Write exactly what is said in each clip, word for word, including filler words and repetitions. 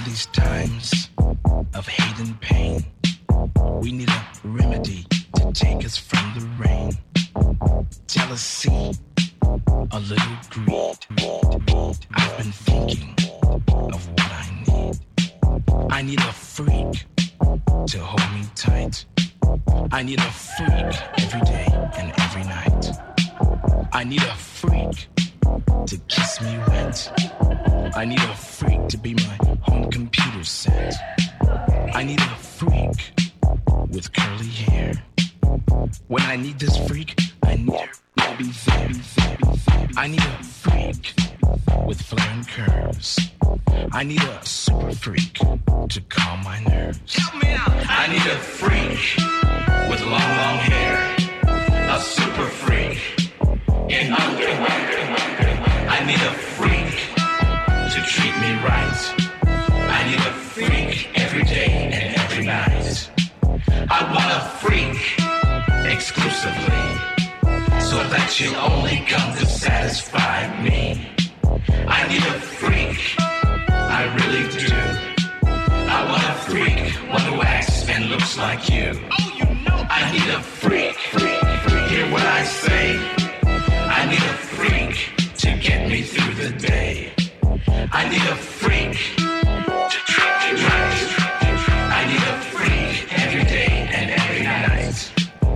these times of hate and pain, we need a remedy to take us from the rain. Jealousy, a little greed. I've been thinking of what I need. I need a freak to hold me tight. I need a freak every day and every night. I need a freak to kiss me wet. I need a freak to be my home computer set. I need a freak with curly hair. When I need this freak, I need her to be there, be there, be there. I need a freak with flaring curves. I need a super freak to calm my nerves. Help me out! I need a freak with long, long hair. A super freak in underwear. I need a freak to treat me right. I need a freak every day and every night. I want a freak exclusively, so that she'll only come to satisfy me. I need a freak, I really do. I want a freak, one who acts and looks like you. Oh, you know. I need a freak, freak, freak. Hear what I say. I need a freak to get me through the day. I need a freak to treat me right. I need a freak every day and every night.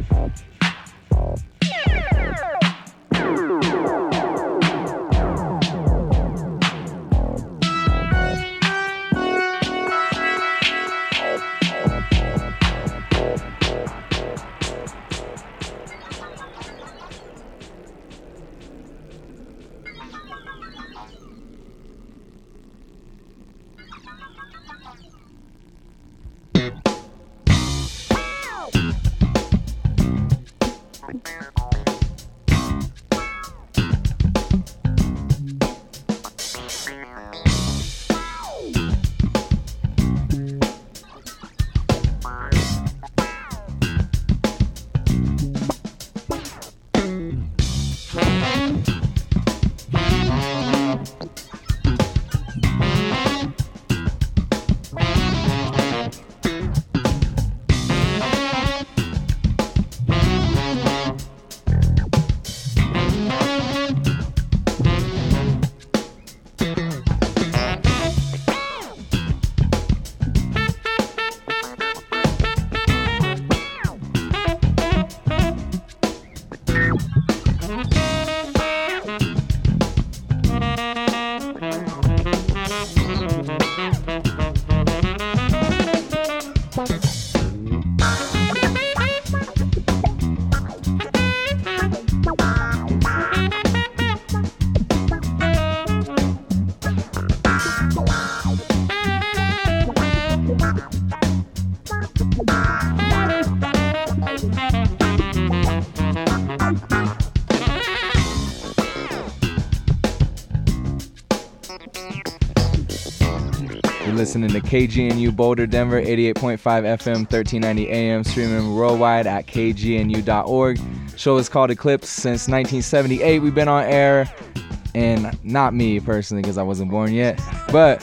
Listening to K G N U Boulder, Denver, eighty-eight point five F M, thirteen ninety A M, streaming worldwide at k g n u dot org. Show is called Eclipse. Since nineteen seventy-eight, we've been on air, and not me personally because I wasn't born yet, but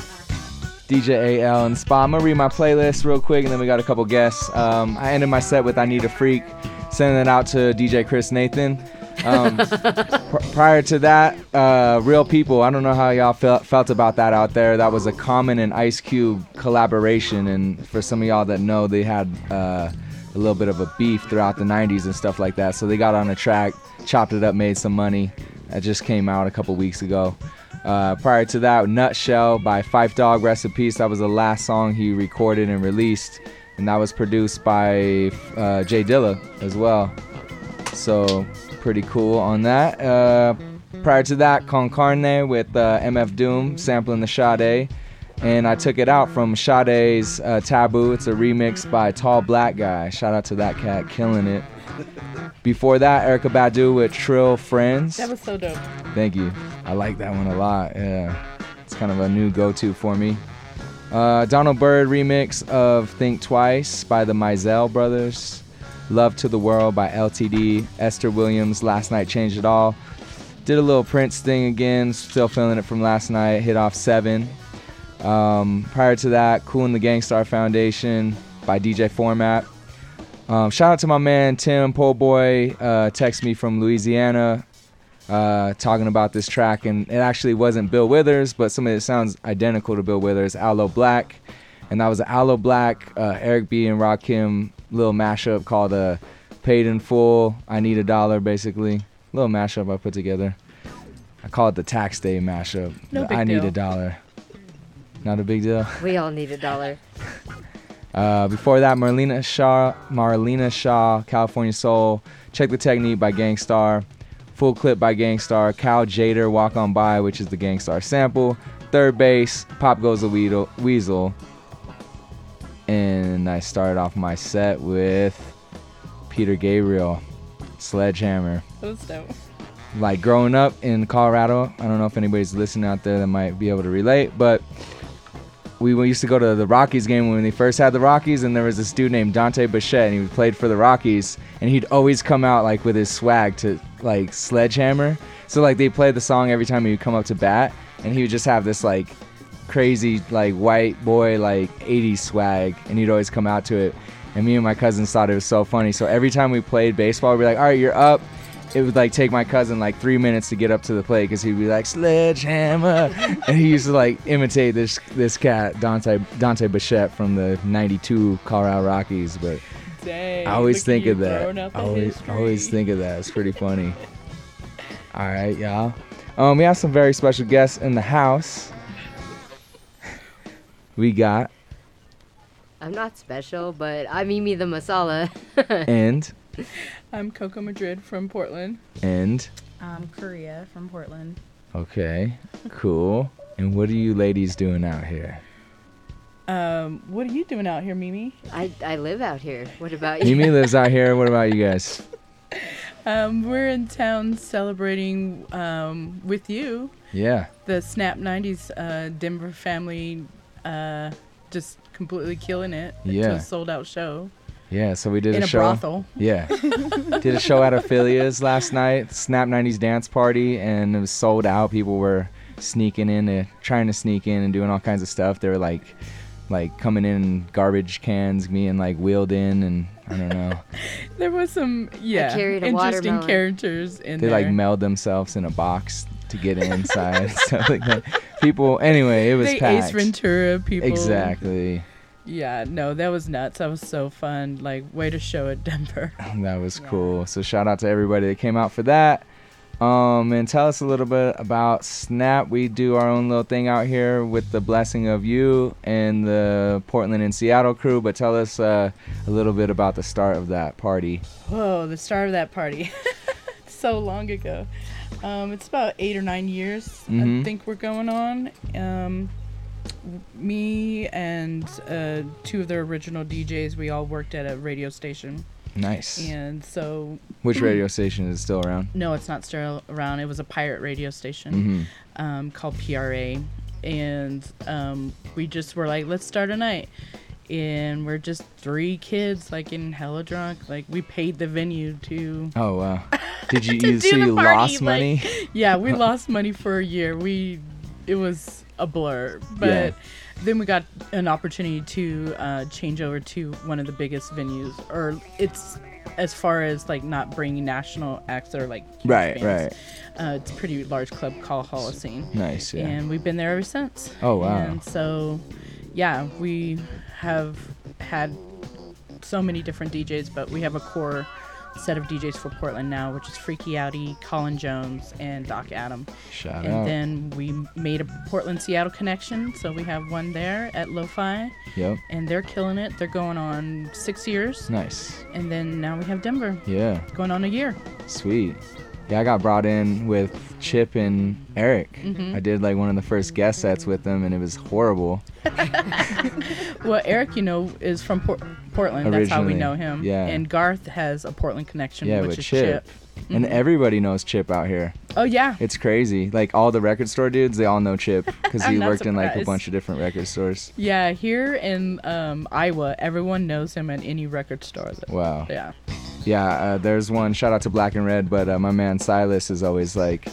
D J A L and Spa. I'm gonna read my playlist real quick, and then we got a couple guests. Um, I ended my set with I Need a Freak, sending it out to D J Chris Nathan. Um, pr- prior to that, uh, Real People. I don't know how y'all felt felt about that out there. That was a Common and Ice Cube collaboration, and for some of y'all that know, they had uh, a little bit of a beef throughout the nineties and stuff like that. So they got on a track, chopped it up, made some money. That just came out a couple weeks ago. Uh, prior to that, Nutshell by Phife Dawg, rest in peace. That was the last song he recorded and released, and that was produced by uh, Jay Dilla as well. So pretty cool on that. Uh, prior to that, Con Carne with uh, M F Doom sampling the Sade, and I took it out from Sade's uh, Taboo. It's a remix by Tall Black Guy. Shout out to that cat, killing it. Before that, Erykah Badu with Trill Friends. That was so dope. Thank you. I like that one a lot. Yeah, it's kind of a new go-to for me. Uh, Donald Byrd remix of Think Twice by the Mizell Brothers. Love to the World by L T D. Esther Williams, Last Night Changed It All. Did a little Prince thing again, still feeling it from last night. Hit off seven. Um, prior to that, Kool and the Gang Starr Foundation by D J Format. Um, shout out to my man Tim Po'boy, uh, texted me from Louisiana, uh, talking about this track, and it actually wasn't Bill Withers, but somebody that sounds identical to Bill Withers, Aloe Black, and that was an Aloe Black, uh, Eric B. and Rakim little mashup called uh, Paid in Full, I Need a Dollar, basically. Little mashup I put together. I call it the tax day mashup. No the big I deal. Need a Dollar. Not a big deal. We all need a dollar. Uh, before that, Marlena Shaw, Marlena Shaw, California Soul, Check the Technique by Gang Starr, Full Clip by Gang Starr, Cal Jader, Walk On By, which is the Gang Starr sample, Third Base, Pop Goes the Weedle, Weasel, and I started off my set with Peter Gabriel, Sledgehammer. That was dope. Like growing up in Colorado, I don't know if anybody's listening out there that might be able to relate, but we used to go to the Rockies game when they first had the Rockies, and there was this dude named Dante Bichette, and he played for the Rockies, and he'd always come out like with his swag to like Sledgehammer. So like they played the song every time he would come up to bat, and he would just have this like crazy like white boy like eighties swag, and he'd always come out to it. And me and my cousins thought it was so funny. So every time we played baseball, we'd be like, all right, you're up. It would like take my cousin like three minutes to get up to the plate because he'd be like Sledgehammer, and he used to like imitate this this cat Dante Dante Bichette from the ninety-two Colorado Rockies. But Dang, I always look at think you of that. growing up in Always history. always think of that. It's pretty funny. All right, y'all. Um, we have some very special guests in the house. We got I'm not special, but I'm Mimi the Masala. and I'm Coco Madrid from Portland. and Um, Korea from Portland. okay, cool. And what are you ladies doing out here? Um, what are you doing out here, Mimi? I, I live out here. What about you? Mimi lives out here. What about you guys? Um, we're in town celebrating um, with you Yeah. the Snap nineties uh, Denver family, uh, just completely killing it. Yeah. To a sold out show Yeah, so we did in a a show. brothel. Yeah. Did a show at Ophelia's last night, Snap nineties dance party, and it was sold out. People were sneaking in, uh, trying to sneak in and doing all kinds of stuff. They were like, like coming in garbage cans, being like wheeled in, and I don't know. There was some, yeah, carried a interesting watermelon. characters in They there. like mailed themselves in a box to get inside, and stuff like that. People, anyway, it was they packed. Ace Ventura people. Exactly. Yeah, no, that was nuts. That was so fun. Like, way to show at Denver. That was cool. So shout out to everybody that came out for that. Um, and tell us a little bit about Snap. We do our own little thing out here with the blessing of you and the Portland and Seattle crew. But tell us uh, a little bit about the start of that party. Whoa, the start of that party. So long ago. Um, it's about eight or nine years, Mhm. I think we're going on. Um, w- me and uh, two of the original D Js, we all worked at a radio station. Nice. And so, Which radio station is still around? no, it's not still around. It was a pirate radio station. Mm-hmm. um, called P R A, and um, we just were like, let's start a night, and we're just three kids like getting hella drunk. Like we paid the venue to, Oh wow. Did you? To you do so the you party, lost like- money? yeah, we lost money for a year. We, it was a blur, but Yeah. then we got an opportunity to uh, change over to one of the biggest venues, or it's as far as like not bringing national acts that are like huge Right, bands. Uh, it's a pretty large club called Holocene. Nice. Yeah. And we've been there ever since. Oh, wow. And so, yeah, we have had so many different D Js, but we have a core set of D Js for Portland now, which is Freaky Outie, Colin Jones, and Doc Adam. Shout And out. then we made a Portland-Seattle connection, so we have one there at Lo-Fi, Yep. and they're killing it. They're going on six years. Nice. And then now we have Denver, Yeah. going on a year. Sweet. Yeah, I got brought in with Chip and Eric. Mhm. I did like one of the first guest sets with them, and it was horrible. Well, Eric, you know, is from Por- Portland. That's how we Originally, know him. yeah. And Garth has a Portland connection, Yeah, which with is Chip. Chip. And Mhm. everybody knows Chip out here. Oh, yeah. It's crazy. Like all the record store dudes, they all know Chip because he I'm not worked in like a surprised. bunch of different record stores. Yeah, here in um, Iowa, everyone knows him at any record store. That, Wow. Yeah. Yeah, uh, there's one. Shout out to Black and Red, but uh, my man Silas is always like,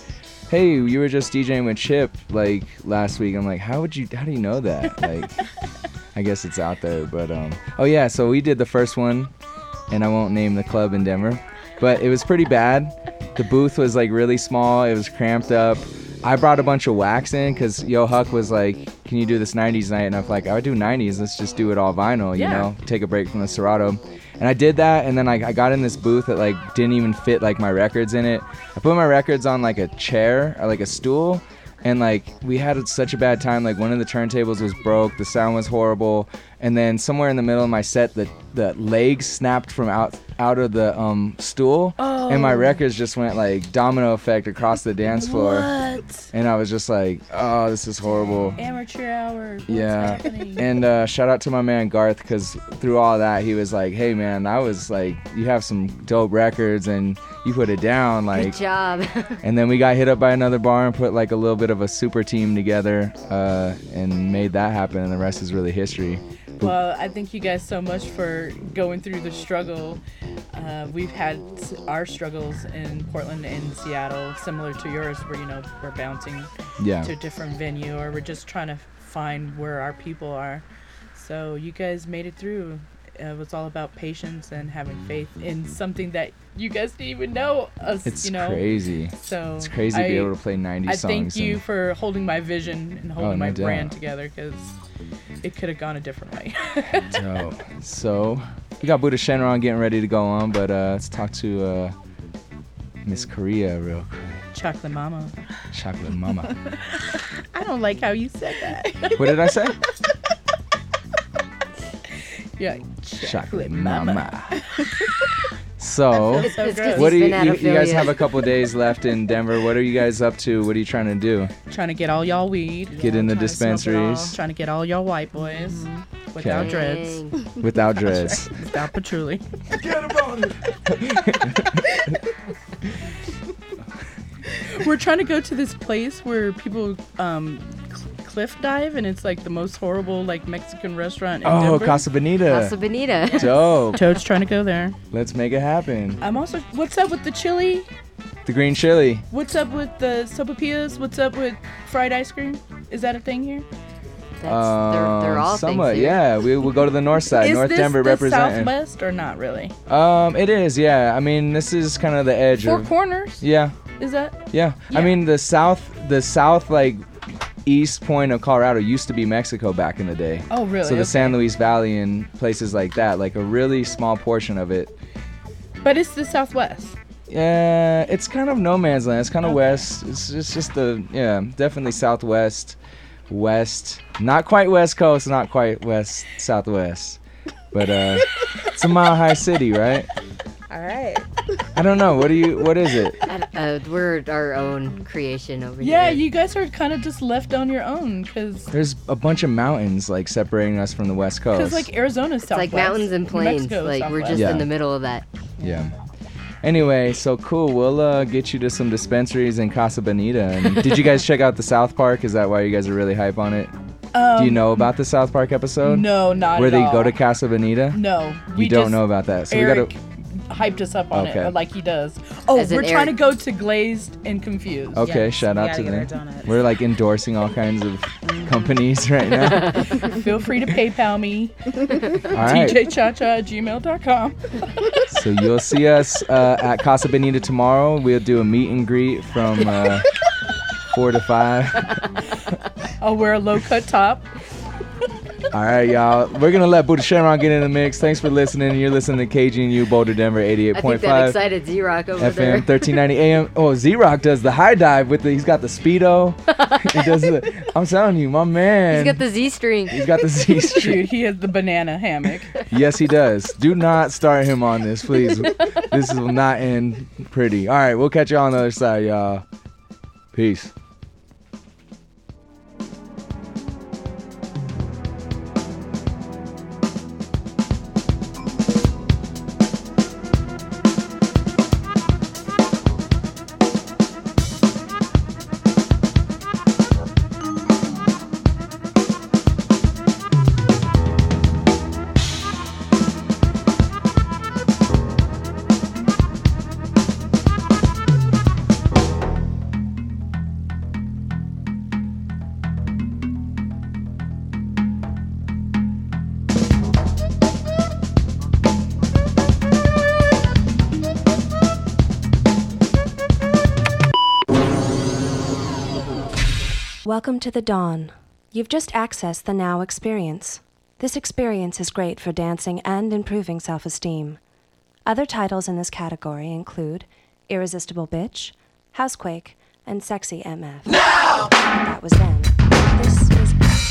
hey, you were just DJing with Chip like last week. I'm like, how would you? How do you know that? Like, I guess it's out there. But um, oh yeah, so we did the first one, and I won't name the club in Denver, but it was pretty bad. The booth was like really small. It was cramped up. I brought a bunch of wax in because Yo Huck was like, can you do this nineties night? And I'm like, I would do nineties. Let's just do it all vinyl, you Yeah. know, take a break from the Serato. And I did that, and then like I got in this booth that like didn't even fit like my records in it. I put my records on like a chair or like a stool, and like we had such a bad time. Like one of the turntables was broke, the sound was horrible, and then somewhere in the middle of my set, the the legs snapped from out out of the um stool, Oh. and my records just went like domino effect across the dance floor. What? And I was just like, oh, this is horrible. Amateur hour. What's Yeah. happening? And uh, shout out to my man Garth, because through all that, he was like, hey, man, that was like, you have some dope records and you put it down. Good Like, job. and then we got hit up by another bar and put like a little bit of a super team together uh, and made that happen. And the rest is really history. Well, I thank you guys so much for going through the struggle. Uh, we've had s- our struggles in Portland and Seattle, similar to yours, where, you know, we're bouncing Yeah. to a different venue, or we're just trying to find where our people are. So you guys made it through. It was all about patience and having faith in something that you guys didn't even know us, It's you know. crazy. So It's crazy to I, be able to play nineties I songs. thank you and- for holding my vision and holding no my doubt. brand together, because it could have gone a different way. Dope. So we got Buddha Shenron getting ready to go on, but uh, let's talk to uh, Miss Korea real quick. Chocolate Mama. Chocolate Mama. I don't like how you said that. What did I say? Yeah, Chocolate Mama. So, It's, it's 'cause what do he's you, been you, out you guys affiliate. have a couple days left in Denver. What are you guys up to? What are you trying to do? Trying to get all y'all weed. Get in the trying to smoke it dispensaries Trying to get all y'all white boys without Okay. dreads, Dang. without dreads. without patchouli. We're trying to go to this place where people um, cl- cliff dive, and it's like the most horrible like Mexican restaurant in Oh, Denver. Casa Bonita. Casa Bonita. Dope. Toad's trying to go there. Let's make it happen. I'm also. What's up with the chili? The green chili. What's up with the sopapillas? What's up with fried ice cream? Is that a thing here? That's, they're, they're all Um, somewhat, things here. yeah. We will go to the north side, Is North this Denver the representing. Southwest or not really? Um, it is, yeah. I mean, this is kind of the edge Four of. Corners? Yeah, Is that? yeah. Yeah. I mean, the south, the south, like east point of Colorado used to be Mexico back in the day. Oh, really? So the Okay. San Luis Valley and places like that, like a really small portion of it. But it's the Southwest. Yeah, it's kind of no man's land. It's kind of Okay. west. It's, it's just the, yeah, definitely southwest, west. Not quite west coast, not quite west, southwest. But uh, it's a mile high city, right? All right. I don't know. What do you, what is it? And, uh, we're our own creation over Yeah, here. you guys are kind of just left on your own, because There's a bunch of mountains like separating us from the west coast. like Arizona's It's Southwest. like mountains and New plains. Mexico is Like we're just Southwest. Yeah. in the middle of that. Yeah. Anyway, so cool. We'll uh, get you to some dispensaries in Casa Bonita. And did you guys check out the South Park? Is that why you guys are really hype on it? Um, Do you know about the South Park episode? No, not Where at they all. go to Casa Bonita? No, we You don't just, know about that. So Eric we gotta. hyped us up on Okay. it, like he does. Oh, As in we're trying to Eric- go to Glazed and Confused. Okay, Yes, shout we out gotta to get our them. donuts. We're like endorsing all kinds of companies right now. Feel free to PayPal me, All right. d j cha cha at gmail dot com. So you'll see us uh, at Casa Bonita tomorrow. We'll do a meet and greet from uh, four to five. I'll wear a low cut top. All right, y'all. We're gonna let Buddha Shenron get in the mix. Thanks for listening. You're listening to K G N U Boulder, Denver, eighty-eight I think point that five excited Z-Rock over F M, there. thirteen ninety A M. Oh, Z-Rock does the high dive with the. He's got the speedo. He does the. I'm telling you, my man. He's got the Z-string. He's got the Z string. Dude, he has the banana hammock. Yes, he does. Do not start him on this, please. This will not end pretty. All right, we'll catch you on the other side, y'all. Peace. Welcome to the Dawn. You've just accessed the Now experience. This experience is great for dancing and improving self-esteem. Other titles in this category include Irresistible Bitch, Housequake, and Sexy M F. Now! That was then. This is...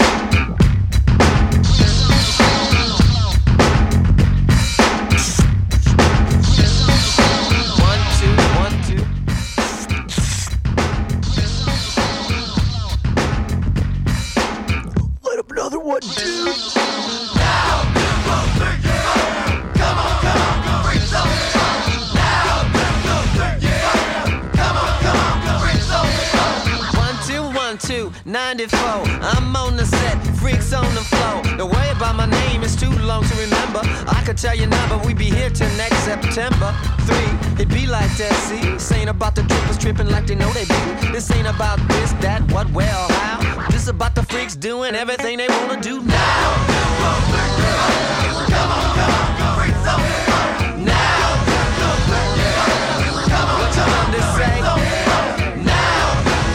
Another one, dude. Now, yeah. Come on, come on, bring some fun. Now, yeah. Come on, come on, bring some fun. One, two, one, two, ninety-four. I'm on the set, freaks on the floor. Don't worry about my name, it's too long to remember. I could tell you now, but we be here till next September. Three, it be like that, see? This ain't about the trippers tripping like they know they be. This ain't about this, that, what, where, or how. This about the freaks doing everything they wanna do now. Come on, come on, bring some fun. Now, come on, what you want to say? Now,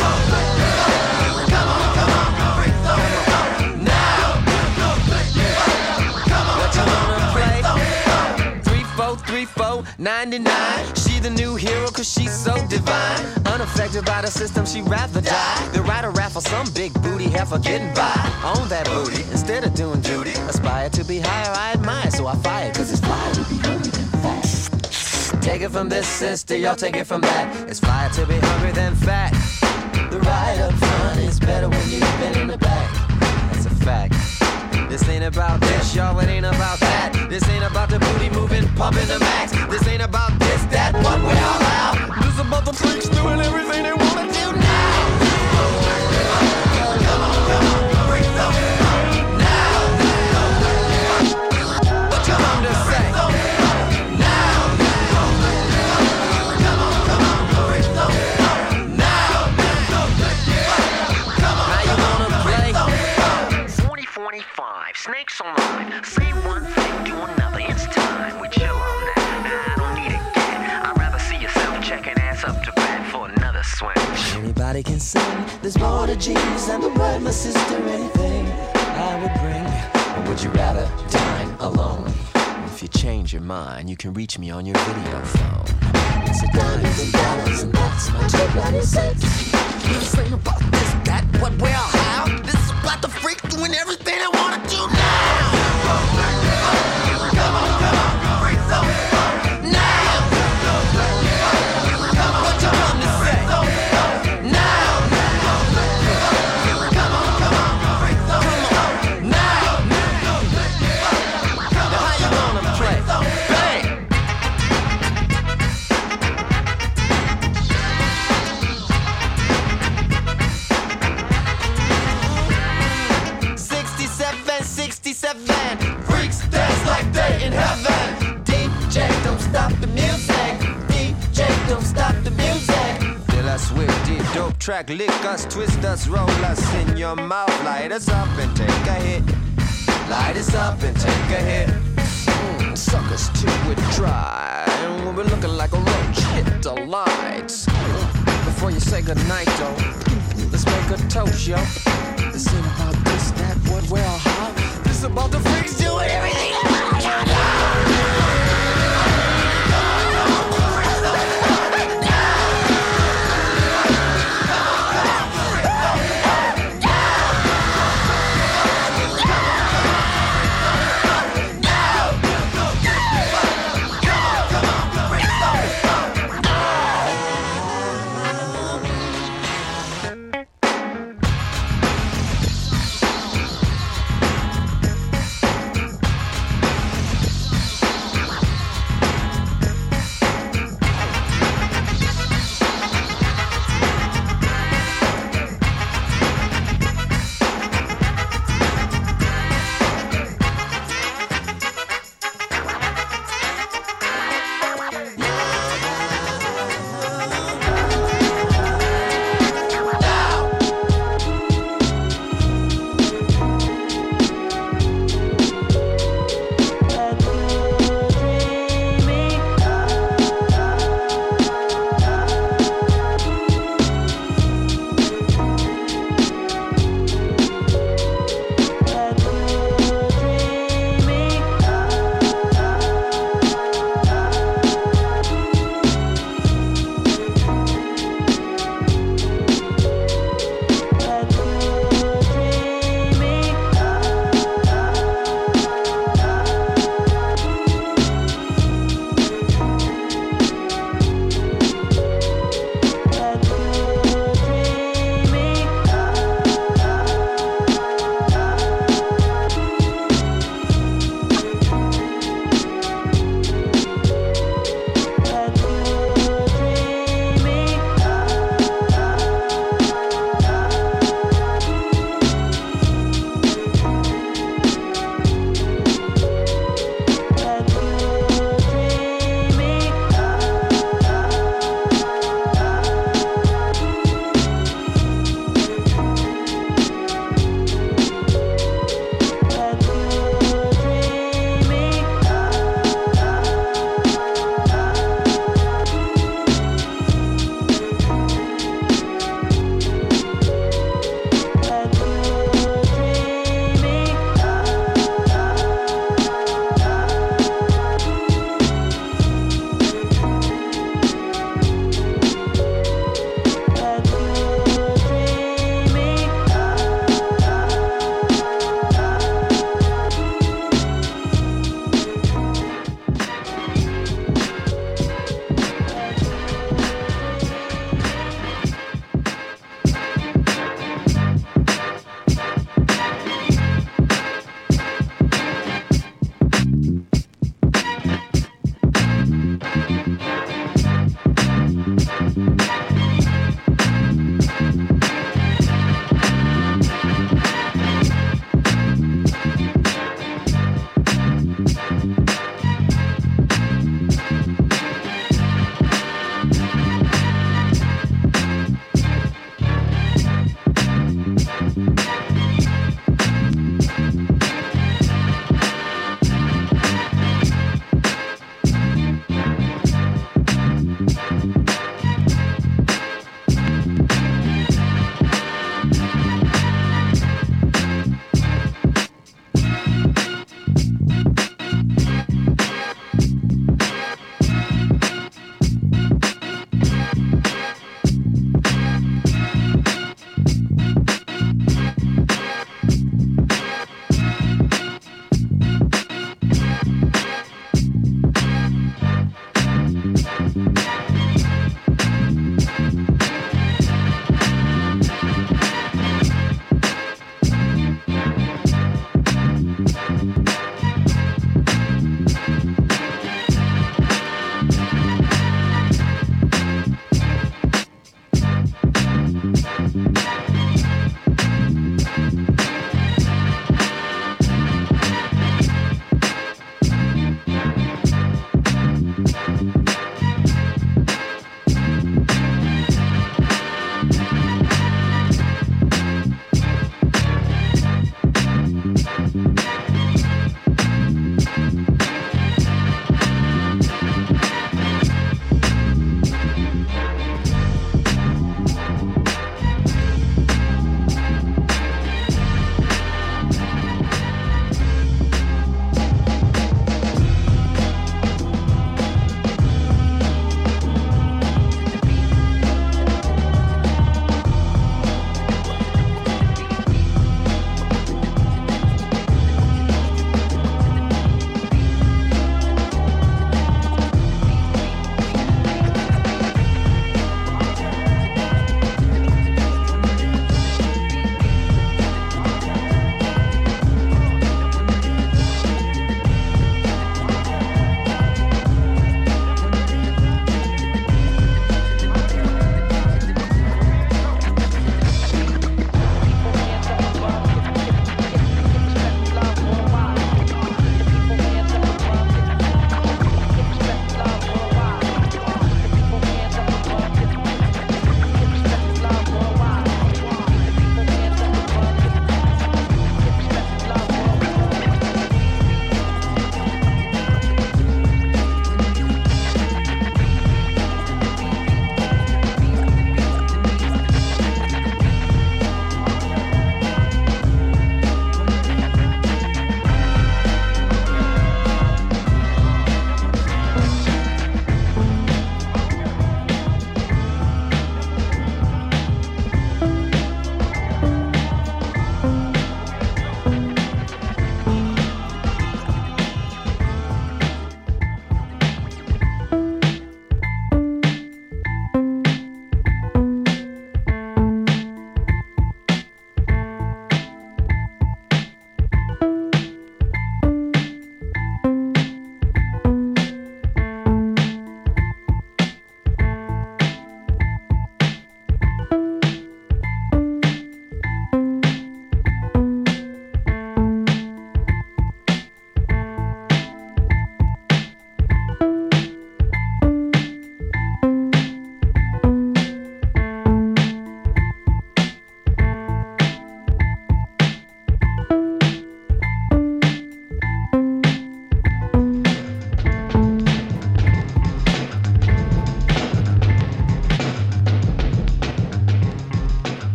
come on, come on, bring some fun. Now, come on, What you wanna play? fun. Three, four, three, four, ninety-nine. She the new hero cause she's so divine. Unaffected by the system, she'd rather die than ride a raffle some big booty heifer getting by on that booty instead of doing duty. Aspire to be higher, I admire, so I fire cause it's fire to be hungry than fat. Take it from this sister, y'all take it from that. It's fire to be hungry than fat. The ride up front is better when you've been in the back. That's a fact. This ain't about this, y'all, it ain't about that. This ain't about the booty moving, pumping the max. This ain't about this, that, what we all out. This about the freaks doing everything they wanna do now. Come on, come on, bring some fun. Now, What you come to say? now, come on, come on, bring some fun. Now, come on, How you wanna play? forty forty-five, snakes on line. Say one thing to another, it's time. We chill on that. I don't need a gat. I'd rather see yourself checking ass up to bat for another swing. Anybody can sing. There's more to genius than the word, my sister. Anything I would bring. Or would you rather dine alone? If you change your mind, you can reach me on your video phone. It's a diamonds and dollars, and that's my two bloody cents. This ain't about this, that, what, where, or how. This is about the freak doing everything I wanna do now. come on, come on, bring some fun. Now, Come on, what you come to say? Now, come on, come on, bring some fun. now, now how you gonna play? Bang! sixty-seven, sixty-seven. Freaks dance like they in heaven. D J, don't stop the music. D J, don't stop the music. Till I switch the dope track, lick us, twist us, roll us in your mouth. Light us up and take a hit. Light us up and take a hit. Mm, suck us till we're dry. And when we're looking like a roach, hit the lights. Mm, before you say goodnight, though, let's make a toast, yo. This ain't about this, that, what, where, or how. This about the freaks doing everything.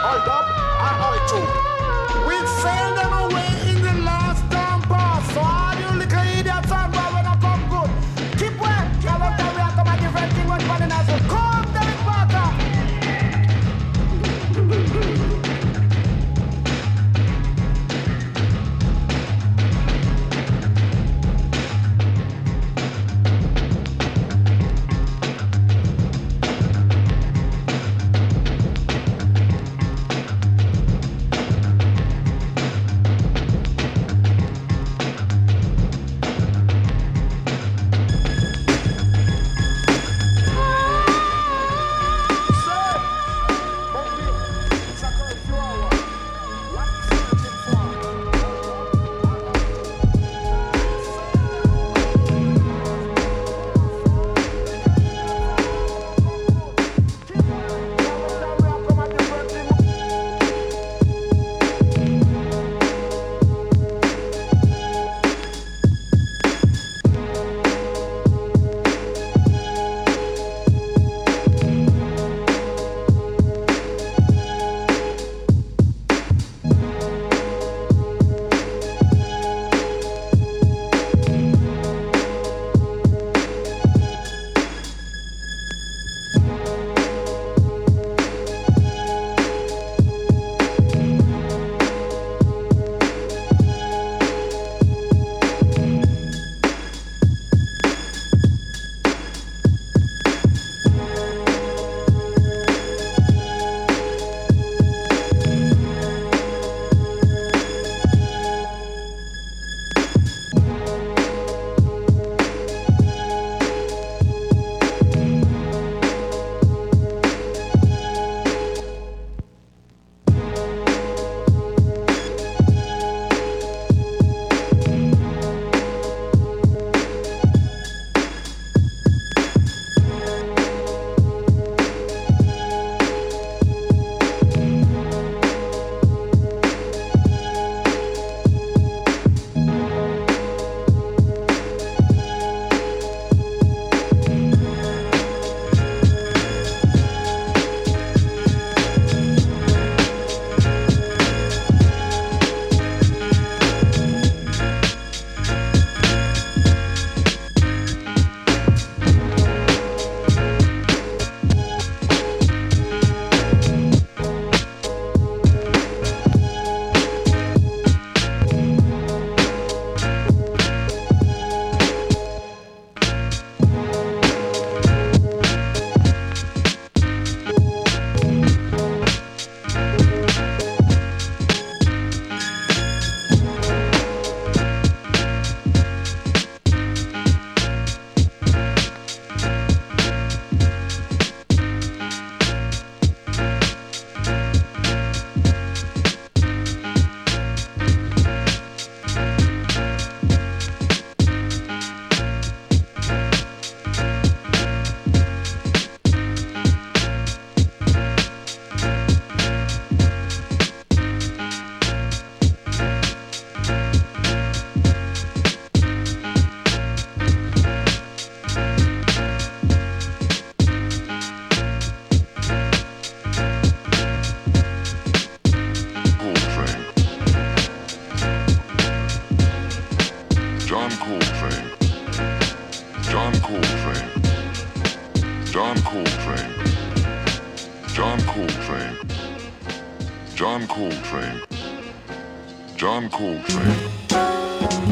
hold up, and hold true. We sail them away in the last time pass. So all you little idiots and boy when I come good. Keep wet, y'all don't tell me I come a different thing when running as a come, Derek Parker. John Coltrane. John Coltrane.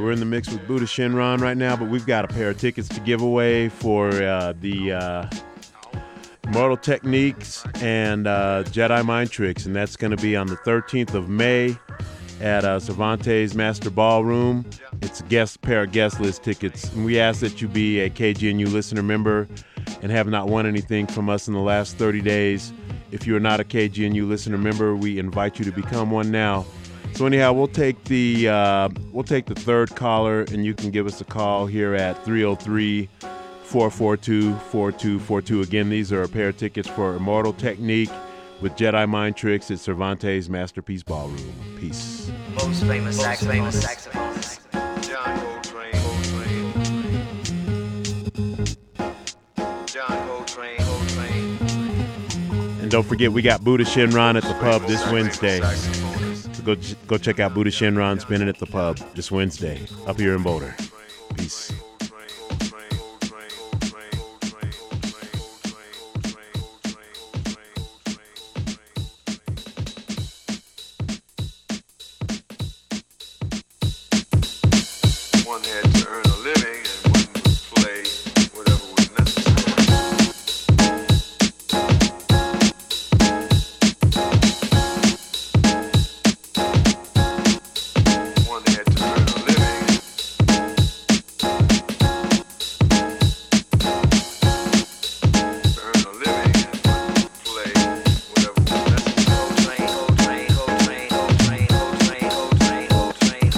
We're in the mix with Buddha Shinron right now, but we've got a pair of tickets to give away for uh, the uh, Immortal Techniques and uh, Jedi Mind Tricks, and that's going to be on the thirteenth of May at uh, Cervantes Master Ballroom. It's a guest pair of guest list tickets, and we ask that you be a K G N U listener member and have not won anything from us in the last thirty days. If you are not a K G N U listener member, we invite you to become one now. So anyhow, we'll take the uh, we'll take the third caller, and you can give us a call here at three oh three, four four two, four two four two. Again, these are a pair of tickets for Immortal Technique with Jedi Mind Tricks at Cervantes Masterpiece Ballroom. Peace. Most famous saxophonist. saxophonist. John Coltrane, Coltrane, John Coltrane, Coltrane. And don't forget, we got Buddha Shinron at the pub this Wednesday. So go go check out Buddha Shinron spinning at the pub this Wednesday up here in Boulder. Peace. One had to earn a living and one would play whatever was necessary. One had to earn a living. Earn a living and one would play whatever was necessary. Coltrane, Coltrane, Coltrane, Coltrane, Coltrane, Coltrane,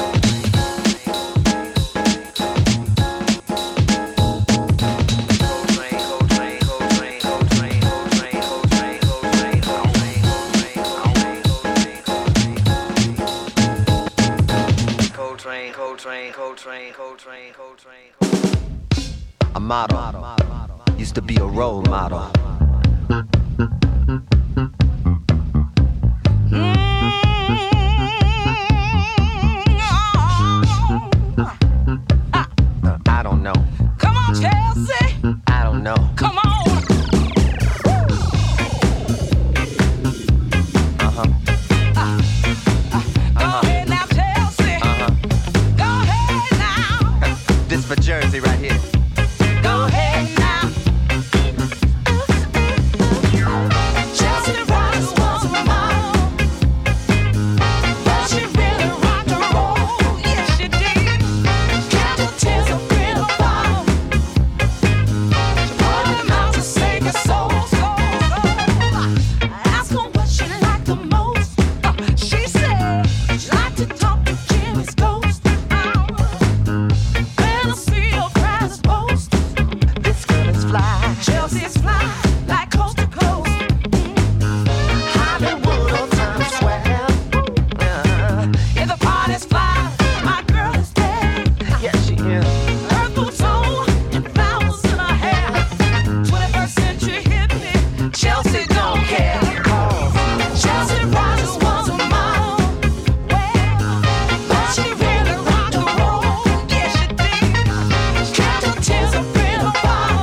Coltrane, Coltrane, Coltrane, Coltrane, Coltrane. A model used to be a role model. I don't know. Come on, Chelsea. I don't know. Come on. Uh-huh. Go ahead now, Chelsea. Uh-huh. Go ahead now. This for Jersey right here. Go ahead now. Chelsea Rogers was a model, but she really rocked and roll. Yes, she did. Candle tears up in a bottle. She poured them out to save her soul. I asked her what she liked the most. Uh, she said she liked to talk to Jimmy's ghost. Uh, when I see her cries post, This girl is fly. Chelsea's fly like coast to coast. Hollywood on Times Square. Uh, If the party's fly, my girl is there. yeah, she is. Her boots on and flowers in her hair. twenty-first century hippie, Chelsea don't care. Chelsea Rogers was a model, well, but she really rocked and roll. Yes, she did. Candle tears up in her bottle.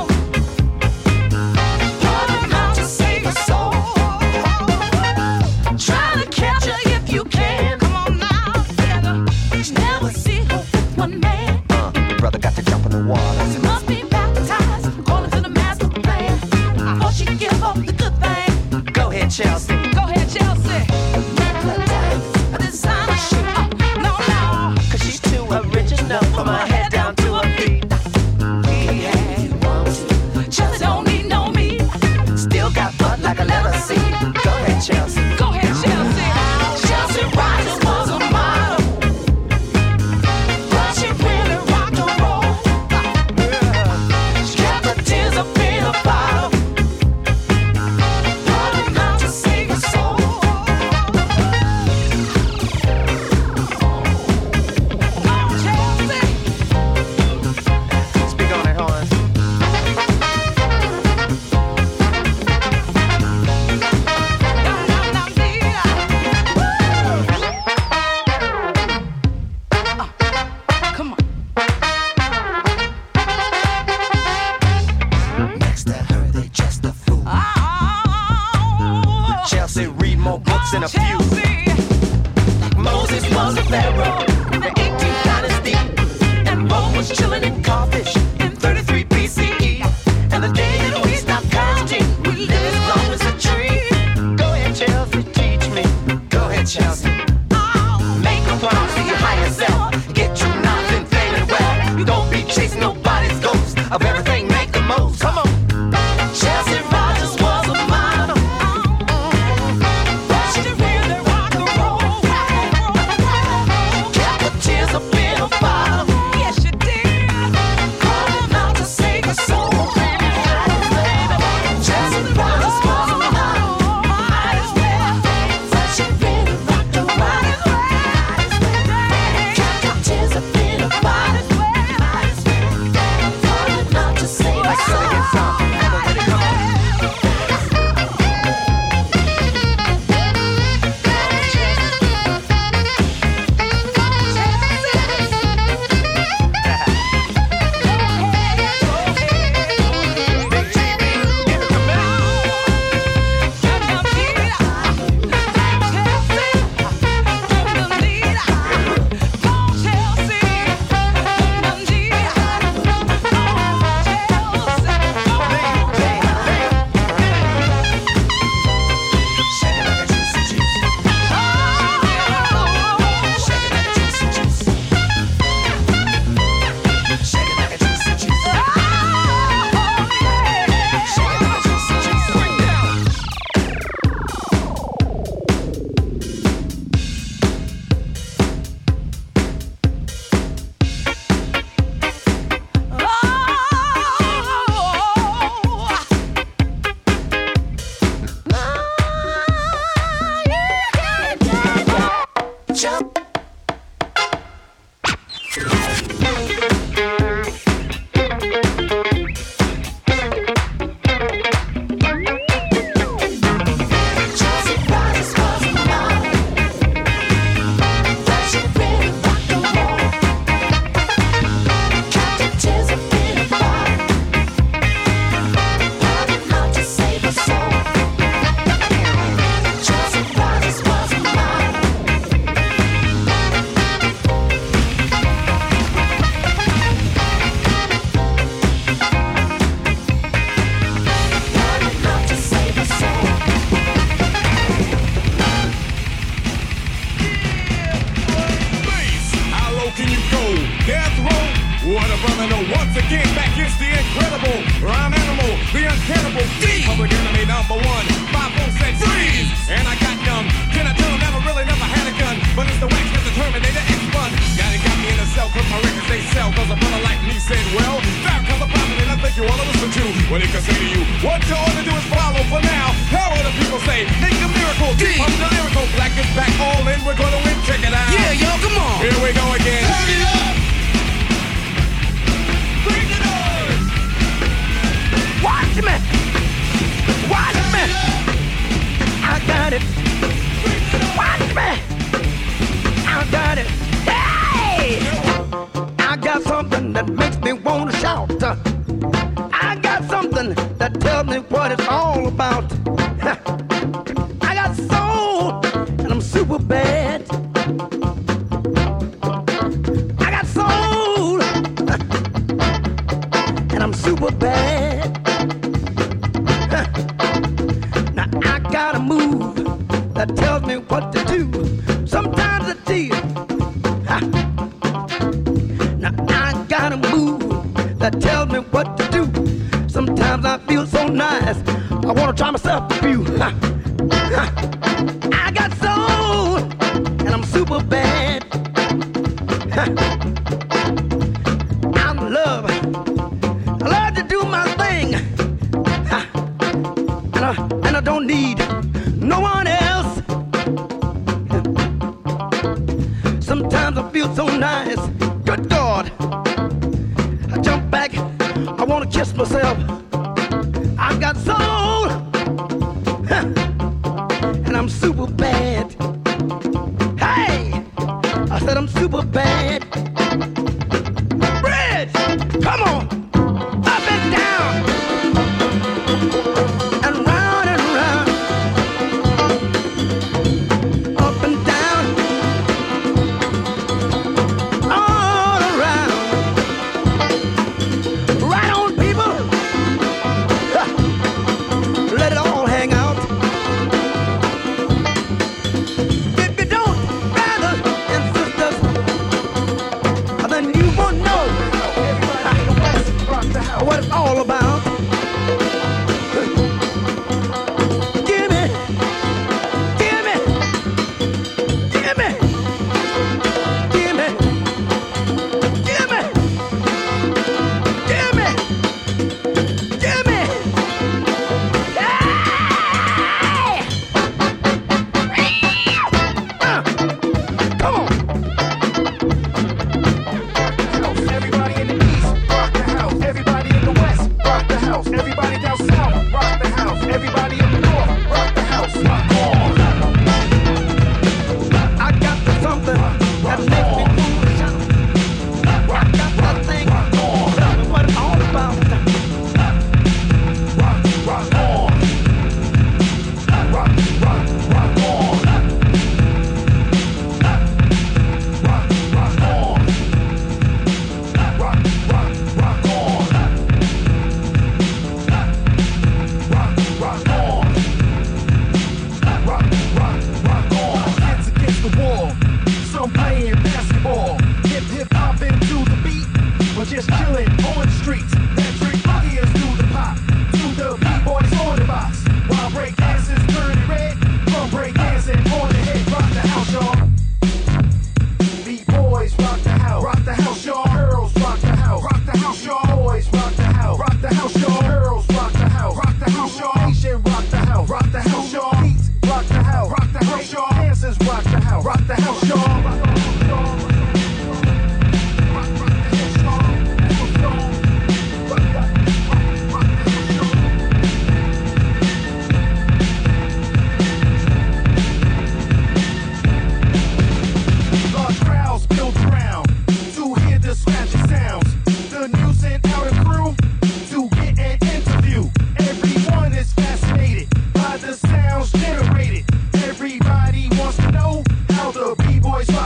Pour them out to save her soul. Try to catch her if you can. Come on now, together. You never see her with one man. Uh, brother got to jump in the water. She must be baptized according to the master plan. I hope she give up the good thing. Go ahead, Chelsea. Go ahead, Chelsea. A designer shit. Oh, no, no. Cause she's too original from her head down to her feet. Chelsea don't need no meat. Still got butt like a leather seat. Go ahead, Chelsea. Go ahead, Chelsea. Chelsea Rogers was a model, but she really rocked and roll. She kept her tears up in a bottle. Poured them out to save her soul. Go on, Chelsea. Speak on it, horn. Come on. Next to her, they just a fool. Oh, Chelsea read more books than a few. Chelsea. Moses was a pharaoh in the eighteenth dynasty. back is the incredible rhyme animal, the uncannibal D. Public enemy number one. Five four said freeze, and I got numb. Can I tell him never really never had a gun? But it's the wax that the Terminator X one. Yeah, they got me in a cell 'cause my records they sell. 'Cause a brother like me said, well, that comes a prophet and I think you wanna listen to what he can say to you. What you ought to do is follow for now. How will the people say? Make a miracle. D. I'm the lyrical. Black is back all in. We're gonna win. Check it out. Yeah, yo, come on. Here we go again. Turn it up. Bring it on. Watch me. Watch me. I got it. Watch me. I got it. Hey! I got something that makes me want to shout. I got something that tells me what it's all about. I got soul and I'm super bad. I got soul and I'm super bad. Now I got a move that tells me what to do. Sometimes it's deal. Now I got a move that tells me what to do. Sometimes I feel so nice, I wanna try myself a few. I got soul and I'm super bad. I love, I love to do my thing, and I, and I don't need no one else. Sometimes I feel so nice, good God. I jump back, I wanna kiss myself. I got soul, and I'm super bad. Hey, I said I'm super bad. Bridge, come on, up and down, and round and round, up and down, all around. Right on, people. Let it all hang out. If you don't, brothers and sisters, then you won't know what it's all about. Give me, give me, give me, give me, give me, give me, give me. Hey! Uh, come on. Everybody in the east, rock the house. Everybody in the west, rock the house. Everybody down south, rock the house. Everybody in the north, rock the house. Rock on. I got the something that makes me move and shout. I got that thing, tell me what it's all about. Rock, rock on. Rock, rock, rock on. Rock, rock on. Rock, rock, rock on. Rock, rock on. Rock, rock, rock on. Kids against the wall. Some playing basketball. Hip hip hop into the beat. Or just chilling on the streets. That drink boogies through the pop. To the B-boys on the box. While break dancers turn red. From break dancing on the head. Rock the house, y'all. B-boys rock the house. Rock the house, y'all. Girls rock the house. Rock the house, y'all. Boys rock the house. Rock the house, y'all. Girls rock the house. Rock the house, y'all. Asian rock the house. Rock the house, y'all. Beats rock the house. Rock the house, y'all. Dancers rock the house. Rock the house, y'all. Large crowds build around to hear the scratching sounds. The news sent out a crew to get an interview. Everyone is fascinated by the sounds generated. Everybody wants to know how the B-boys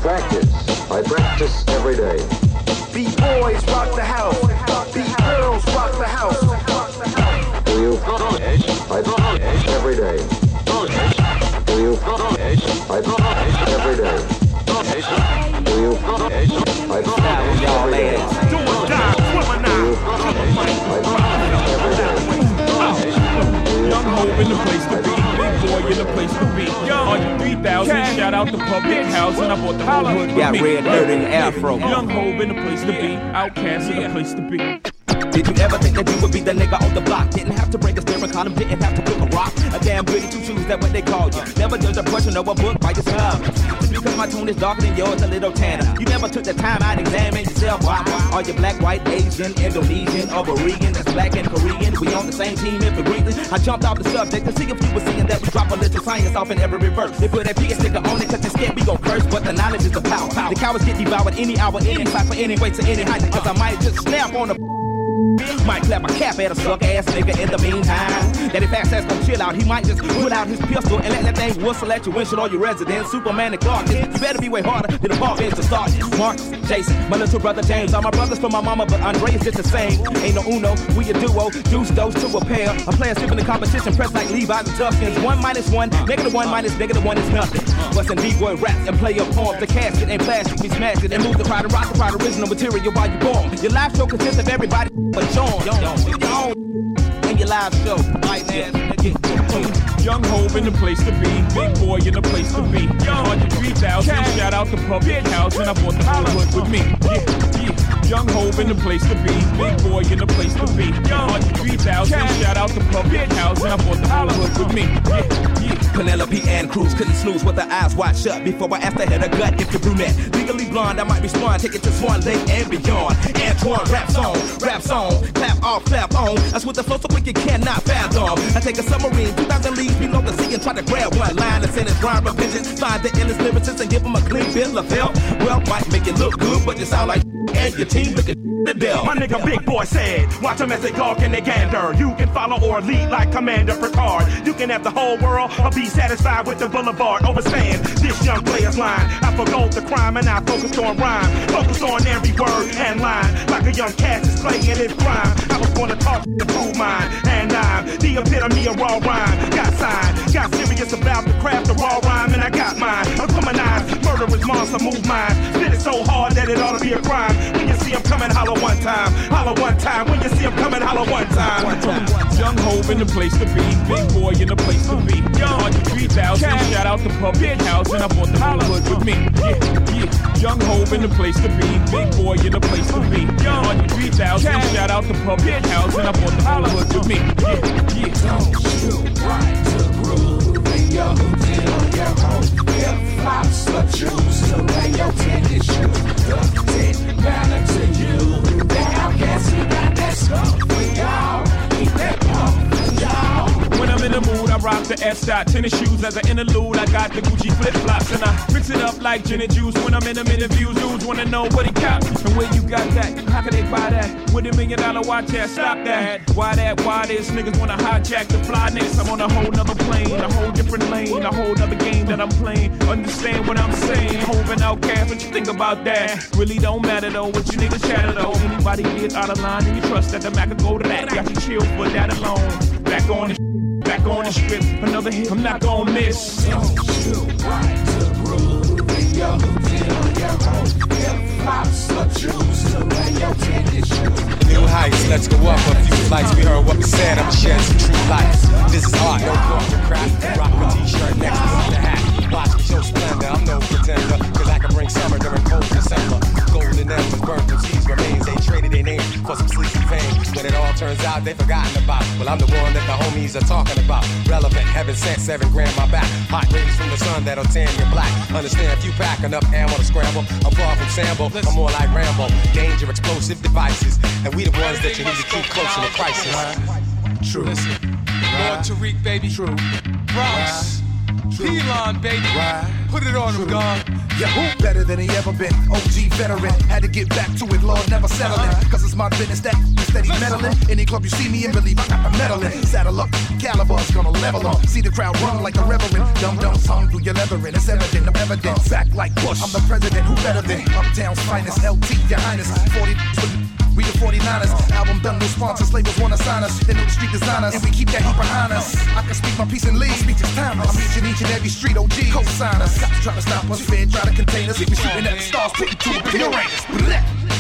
practice. I practice every day. Beat boys rock the house. Beat girls rock the house. Do you? I practice every day. Do you? I practice every day. Do you? I practice every day. Do or die, swimmer now. I practice every day. Young Hov in the place to be, big boy in the place to be. Are you three thousand? Shout out to Public Housing. I bought the whole hood with Got me. red dirt in the afro. Young Hov in the place to be, Outcast in the place to be. Did you ever think that you would be the nigga on the block? Didn't have to break a steering column, didn't have to cook a rock. A damn goody two shoes, that's what they call you. Never judge a portion of a book by yourself. Because my tone is darker than yours, a little tanner. You never took the time out to examine yourself. Why? Are you black, white, Asian, Indonesian, or Korean? That's black and Korean. We on the same team if we're breathing. I jumped off the subject to see if you were seeing that we drop a little science off in every reverse. They put that P S sticker on it cause they scared we gon' curse. But the knowledge is the power. The cowards get devoured any hour, any time, for any way to any height. Cause I might just snap on the might clap my cap at a suck ass nigga in the meantime. Daddy Fast ass gon' chill out. He might just pull out his pistol and let that thing whistle at your windshield or your residence. Superman and Clark Kent. You better be way harder than the ball is to start. Marcus, Jason, my little brother James. All my brothers from my mama, but Andre is just the same. Ain't no uno, we a duo. Deuce those to a pair. I'm playing stripping the competition, press like Levi's and Tuskins. One minus one, negative one minus negative one is nothing. Bustin' B-boy raps and play up forms. The casket and plastic, we smash it and move the crowd and rock the crowd. Original material while you born. Your live show consists of everybody but John. Do your own in your live show. Right now, Young Hov in the place to be, big boy in the place to be. one hundred three thousand, shout out to Public Housing. I bought the whole hood with me. Yeah, yeah. Young Hov in the place to be, big boy in the place to be. one hundred three thousand, shout out to Public Housing. I bought the whole hood with me. Yeah, yeah. Penelope and Cruz couldn't snooze with her eyes wide shut before I asked her head her gut if you're brunette. Legally blonde, I might respond, take it to Swan Lake and beyond. Antoine raps on, raps on, clap off, clap on. That's what the flow so quick you cannot fathom. I take a submarine, two thousand leagues below the sea and try to grab one line and send it rhyme repentance. Find the endless lyricists and give them a clean bill of health. Well, might make it look good, but you sound like and your team looking the devil. My nigga Big Boy said, watch them as they gawk and they gander. You can follow or lead like Commander Picard. You can have the whole world or be satisfied with the boulevard. Overstand this young player's line. I forgo the crime and I focused on rhyme. Focus on every word and line. Like a young Cassius Clay in his prime. I was gonna talk to prove mine. And I'm the epitome of raw rhyme. Got signed, got serious about the craft of raw rhyme. And I got mine. A criminalized, murderous monster move mine. Spit it so hard that it ought to be a crime. When you see him coming, holler one time. Holler one time. When you see him coming, holler one time. One time. Young Hov in the place to be, big boy in the place to be. one hundred three thousand, shout out to Public Housing. I bought the whole hood with me. Yeah, yeah. Young Hov in the place to be, big boy in the place to be. one hundred three thousand, shout out to Public Housing. I bought the whole hood with me. Yeah, yeah. Don't you right to groove in your hoodie on your home. Flip-flops, but choose to wear your tennis shoes. Look it matter to you. The outcast, you got that stuff for y'all. Keep that pump for y'all. When I'm in the mood, I rock the S-Dot tennis shoes as an interlude. I got the Gucci flip-flops and I mix it up like gin and juice. When I'm in them interviews, dudes wanna know what he got and where you got that. How can they buy that? With a million dollar watch at, stop that. Why that? Why this? Niggas wanna hijack the flyness. I'm on a whole nother plane, a whole different lane, a whole nother game that I'm playing. Understand what I'm saying? Hov and Outcast, what you think about that? Really don't matter though, what you niggas chatter though. Anybody get out of line and you trust that the Mac can go to that. Got you chill for that alone. Back on the back on the strip, another hit, I'm not gonna miss. Don't you right to groove in your hoodie on your home. Flip-flops, but choose to wear your tennis shoes. New heights, let's go up a few flights. We heard what we said, I'ma share some true lights. This is art, no corporate crap. Rock a t-shirt next to the hat. Watch me show splendor, I'm no pretender. Cause I can bring summer during cold December. Golden embers, burnt from seas remains. They traded their name for some sleepy fame. When it all turns out, they forgotten about. Well, I'm the one that the homies are talking about. Relevant, heaven sent, seven grand my back. Hot rays from the sun that'll tan your black. Understand if you packing up ammo to scramble. I'm far from Sambo, I'm more like Rambo. Danger, explosive devices. And we the ones that you need to keep close in a crisis. True. Lord Tariq, baby. True. Bronx. Pelon, baby. Put it on him, God. Yeah, who better than he ever been? O G veteran, had to get back to it, Lord, never settling. Cause it's my business that steady meddling. Any club you see me in, believe I got the meddling. Saddle up, caliber's gonna level up. See the crowd run like a reverend. Dumb dumb song through your leathering. It's evident, I'm evident. Back like Bush, I'm the president, who better than Uptown's finest, L T, your highness. forty we the forty-niners, album done, no sponsors, labels wanna sign us. They know the street designers, and we keep that heat behind us. I can speak my piece and leave, speech is timeless. I'm reaching each and every street, O G, co-signers. Cops try to stop us, Fed try to contain us. We shooting at the stars, putting two up in the Uranus.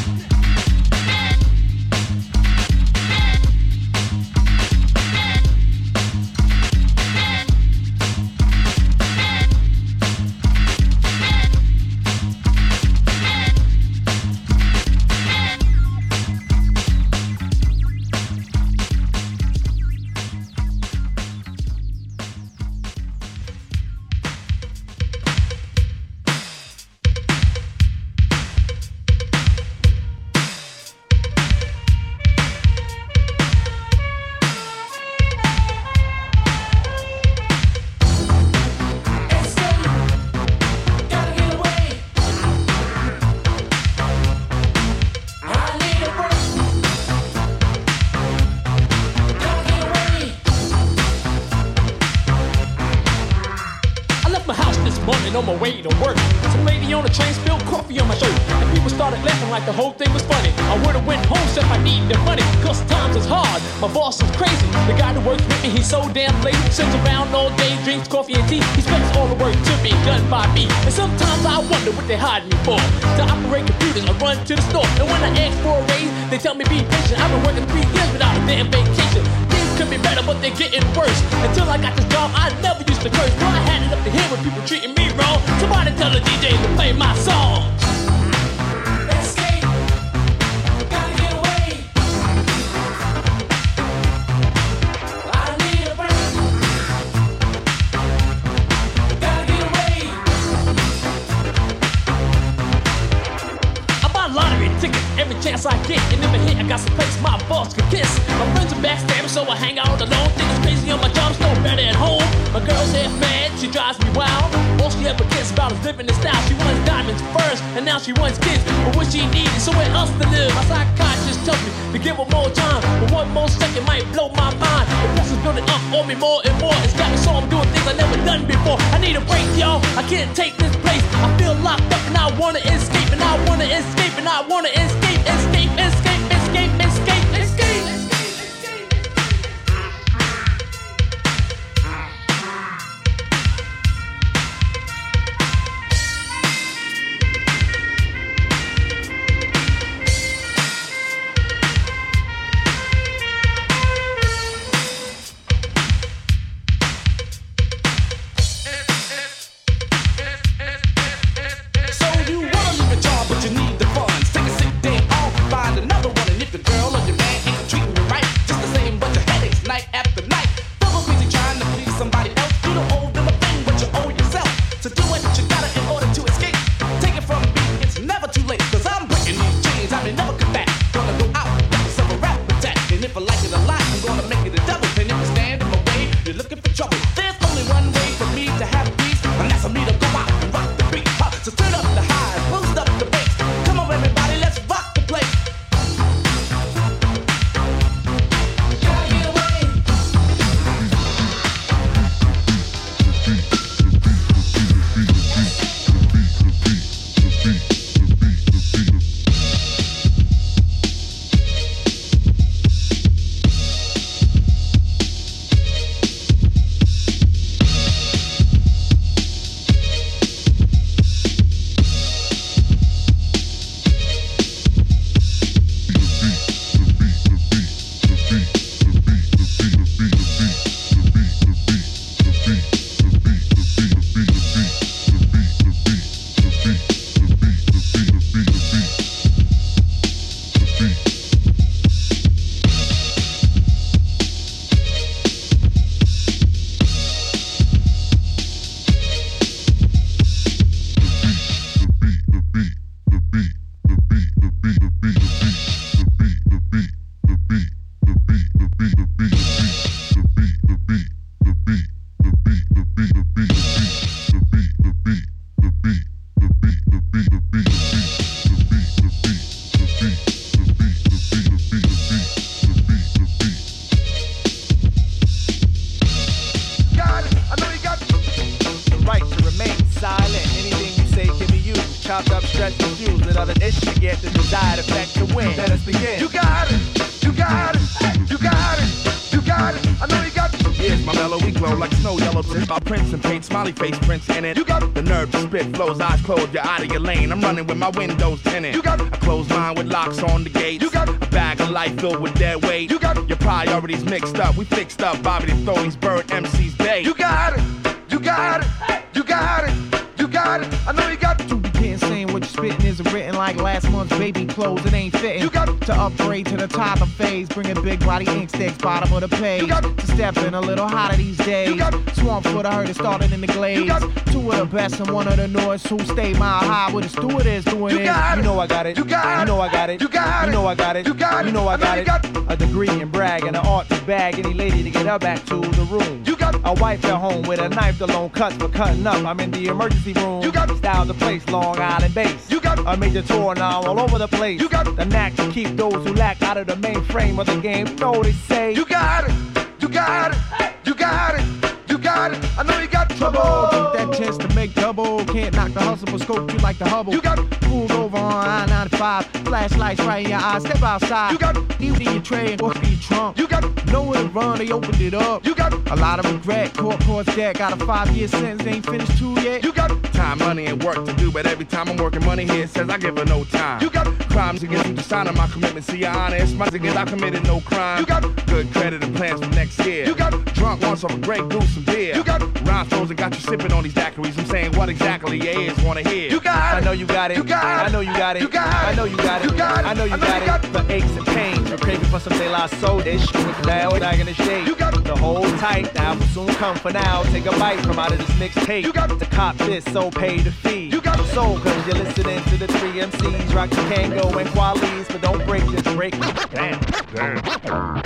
On my way to work, some lady on the train spilled coffee on my shirt, and people started laughing like the whole thing was funny. I would've went home if I needed the money, cause times is hard, my boss is crazy. The guy that works with me, he's so damn lazy. Sits around all day, drinks coffee and tea. He spends all the work to be done by me. And sometimes I wonder what they hired me for. To operate computers, I run to the store, and when I ask for a raise, they tell me be patient. I've been working three years without a damn vacation. Things could be better, but they're getting worse. Until I got this job, I never used to curse. Well, I had it up to here with people treating me wrong. Somebody tell the D J to play my song. Escape, gotta get away. I need a break. Gotta get away. I buy lottery tickets every chance I get, and if I hit, I got some place my boss can kiss. My friends are backstabbing, so I hang out alone. Think it's crazy on my job, it's no better at home. My girl's half mad, she drives me wild. All she ever cares about is living in style. She wants diamonds first, and now she wants kids. But what she needs is somewhere else to live. My psychiatrist tells me to give her more time, but one more second might blow my mind. The pressure's building up on me more and more. It's got me so I'm doing things I never done before. I need a break, y'all. I can't take this place. I feel locked up and I wanna escape, and I wanna escape, and I wanna escape, escape, escape, escape, escape, escape. chopped up, stretched and fused with other ish to get the desired effect to win. Let us begin. You got it, you got it, you got it, you got it. I know you got it. Here's my mellow, we glow like snow yellow tip. My prints and paint, smiley face prints in it. You got the nerve to spit flows, eyes closed, you're out of your lane. I'm running with my windows tinted. You got I close mine with locks on the gates. You got a bag of life filled with dead weight. You got your priorities mixed up. We fixed up Bobby to throw these bird M Cs day. You got it, you got it, you got it, you got it. I know you got it. To begin saying what you're spitting isn't written like last month's baby clothes. It ain't fitting. You got to upgrade to the top of phase. Bring a big body ink sticks, bottom of the page. You got to step in a little hotter these days. You got Swamp Foot, I heard it started in the glaze. You got two of the best and one of the north who stay mile high with a steward is doing You it. got You know I got it. You got You know I got it. You got You know I got it. You got You know I got you it. got A degree in brag and an art to bag any lady to get her back to the room. You got a wife at home with a knife alone cuts for cutting up. I'm in the emergency room. You got style the place, Long Island base. You got a major tour now all over the place. You got the knack to keep those who lack out of the mainframe of the game. You know what they say. You got it. You got it. You got it. You got it. I know you got trouble. Take that chance to make double. Can't knock the hustle, but scope you like the Hubble. You got pulled over on I ninety-five. Flashlights right in your eyes. Step outside. You got you in your tray and off your trunk. You got nowhere to run. They opened it up. You got a lot of regret. Court course debt. Got a five-year sentence. They ain't finished two yet. You got Time, money, and work to do, but every time I'm working money here, it says I give her no time. You got crimes against you, dishonoring my commitment. See, your honor, it's my against I committed no crime. You got good credit and plans for next year. You got drunk once off a Grey Goose and beer. You got rhymes frozen, got you sipping on these daiquiris. I'm saying what exactly your ears wanna hear. You got it. I know you got it. You got it. I know you got it. You got it. I know you got it. You got it. I know you I know got you it. got For aches and pains, you're craving for some De La Soul dish with the dial bag in the shade. You got the whole tight. The album soon come for now. Take a bite from out of this mixtape. You got to cop this, so pay the fee. You got soul, cause you're listening to the three M Cs. Rock the Kango and Qualies, but don't break this break. Damn. Damn.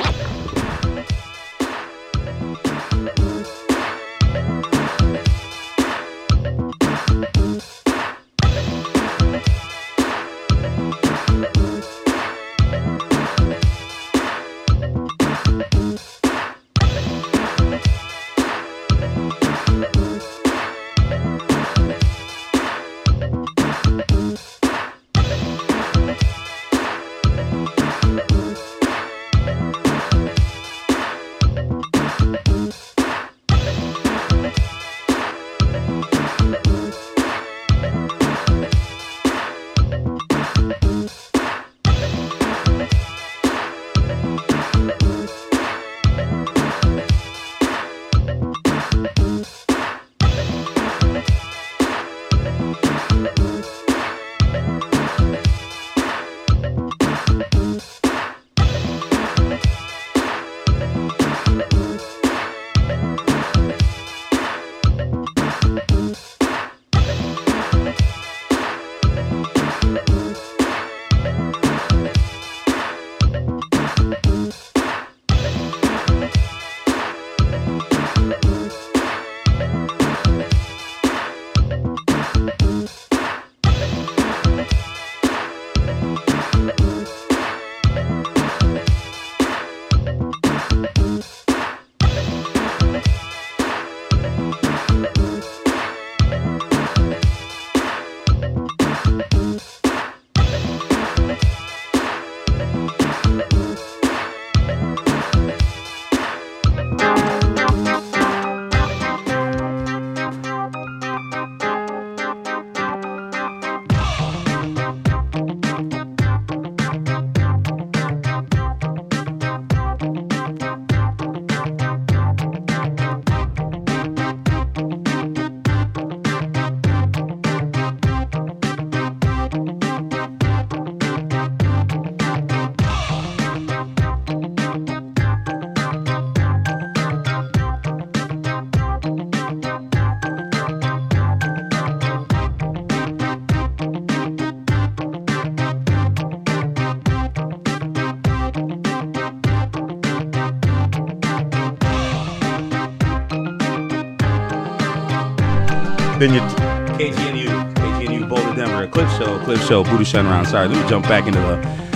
Then you K G N U, K G N U, Boulder, Denver, a clip show, clip show, Booty Shenron. Sorry, let me jump back into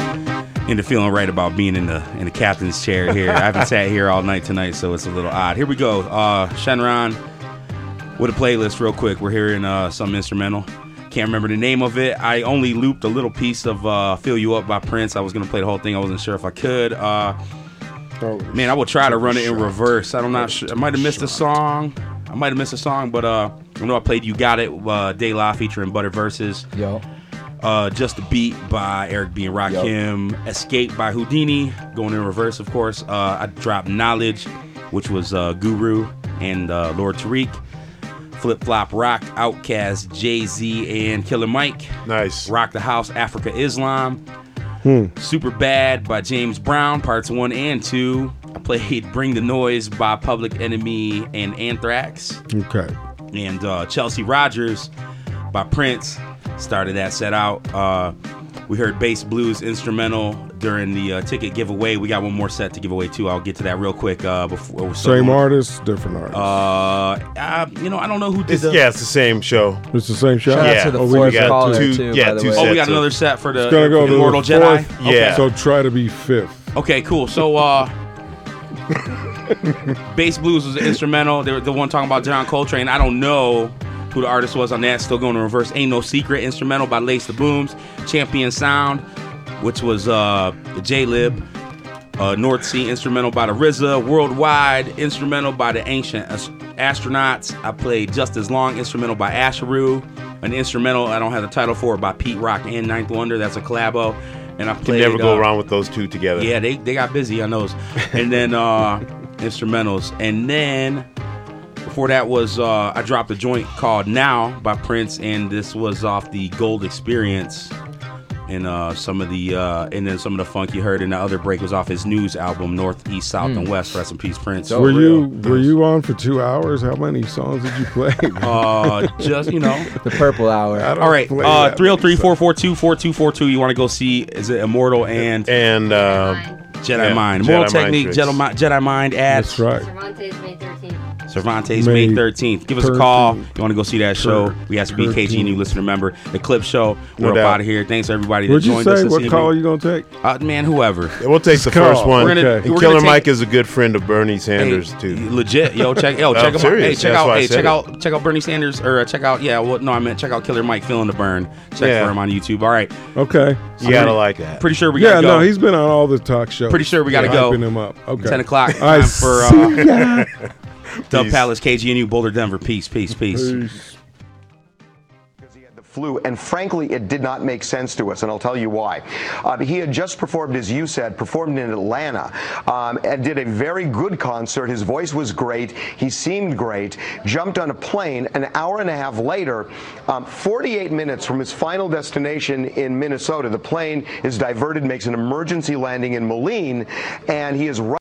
the into feeling right about being in the in the captain's chair here. I haven't sat here all night tonight, so it's a little odd. Here we go. Uh, Shenron with a playlist real quick. We're hearing uh, some instrumental. Can't remember the name of it. I only looped a little piece of uh, Fill You Up by Prince. I was going to play the whole thing. I wasn't sure if I could. Uh, man, I will try to run it in reverse. I'm not sure. I might have missed a song. I might have missed a song, but uh, I know I played You Got It, uh, De La featuring Butter Versus. Yo. Uh, Just a Beat by Eric B. and Rakim. Escape by Houdini, going in reverse, of course. Uh, I dropped Knowledge, which was uh, Guru and uh, Lord Tariq. Flip Flop Rock, Outkast, Jay-Z, and Killer Mike. Nice. Rock the House, Africa Islam. Hmm. Super Bad by James Brown, parts one and two. I played Bring the Noise by Public Enemy and Anthrax. Okay. And uh, Chelsea Rogers by Prince started that set out. Uh, we heard Bass Blues instrumental during the uh, ticket giveaway. We got one more set to give away too. I'll get to that real quick. Uh, before Same artist, different artist. Uh, uh, you know, I don't know who did It's, the. yeah, it's the same show. It's the same show? Shout out Yeah. to the Oh, we fourth got caller, two, too, yeah, by the two way. sets Oh, we got of- another set for the It's gonna go to Immortal the Jedi. fourth, Okay. So try to be fifth. Okay, cool. So, uh, Bass Blues was instrumental. They were the one talking about John Coltrane. I don't know who the artist was on that. Still going in reverse. Ain't No Secret, instrumental by Lace the Booms. Champion Sound, which was uh, the J-Lib. Uh, North Sea, instrumental by the R Z A. Worldwide, instrumental by the Ancient Ast- Astronauts. I played Just As Long, instrumental by Asheru. An instrumental I don't have the title for by Pete Rock and Ninth Wonder. That's a collabo. And I You played. can never go uh, wrong with those two together. Yeah, they, they got busy on those. And then uh, instrumentals. And then before that was uh, I dropped a joint called Now by Prince, and this was off the Gold Experience. And uh, some of the uh, and then some of the funk you heard in the other break was off his News album, North, East, South, Mm. and West. Rest in peace, Prince. were you were you on for two hours? How many songs did you play? Uh, just, you know. The Purple Hour. I don't All right, play uh, that three oh three, four four two, four two four two. You want to go see, is it Immortal and and uh, Jedi yeah, Mind? Jedi Immortal Mind Technique, Tricks. Jedi, Mi- Jedi Mind ads. That's right. Cervantes, May thirteenth. Cervantes, May May thirteenth. Give us a call. thirteenth. You want to go see that show? We have to be K G N U listener member. The Clip Show. No We're up doubt. out of here. Thanks to everybody that What'd you joined say? us this What evening. call are you gonna take? Uh, man, whoever. We'll take the Just call. first one. We're gonna- And we're Killer gonna take- Mike is a good friend of Bernie Sanders Hey, too. Legit, yo, check, yo, No, check I'm him out. serious. Hey, check That's out, why I hey, said check it. out, check out Bernie Sanders, or uh, check out, yeah, well, no, I meant check out Killer Mike feeling the burn. Check Yeah. for him on YouTube. All right, Okay. You gotta like that. pretty sure we Yeah, gotta go. no, he's been on all the talk shows. Pretty sure we gotta Yeah, go. hyping him up. Okay. Ten o'clock. All right, Time for see ya. uh, Dub Peace. Palace, K G N U, Boulder, Denver. Peace, peace, peace. Peace. Flu, and frankly, it did not make sense to us, and I'll tell you why. Uh, he had just performed, as you said, performed in Atlanta, um, and did a very good concert. His voice was great. He seemed great. Jumped on a plane an hour and a half later, um, forty-eight minutes from his final destination in Minnesota. The plane is diverted, makes an emergency landing in Moline, and he is right.